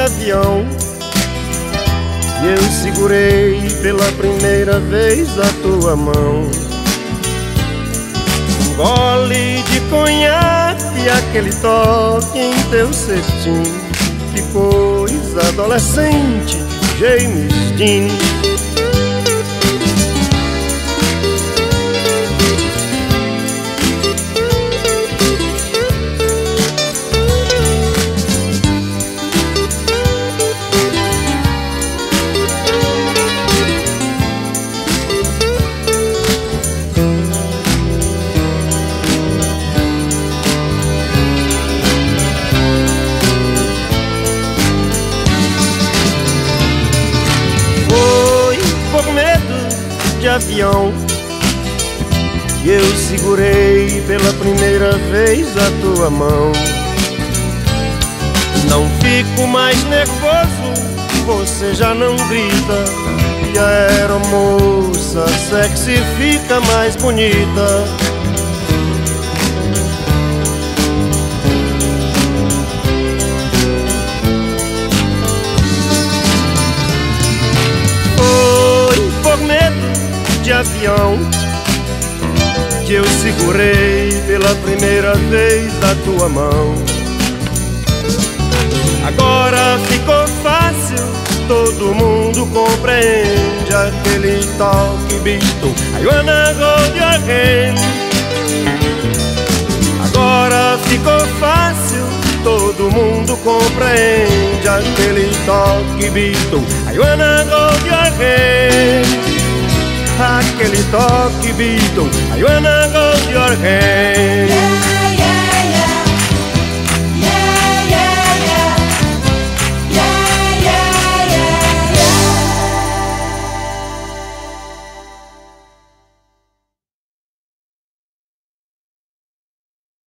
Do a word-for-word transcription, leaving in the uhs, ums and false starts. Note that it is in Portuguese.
avião e eu segurei pela primeira vez a tua mão. Um gole de conhaque e aquele toque em teu cetim, que coisa adolescente de James Dean. De avião e eu segurei pela primeira vez a tua mão. Não fico mais nervoso, você já não grita, e a aeromoça sexy fica mais bonita. Foi por medo de avião que eu segurei pela primeira vez a tua mão. Agora ficou fácil, todo mundo compreende aquele toque bicho, I wanna hold your hand. Agora ficou fácil, todo mundo compreende aquele toque bicho, I wanna hold your hand. Aquele toque Beatle, I wanna hold your hand.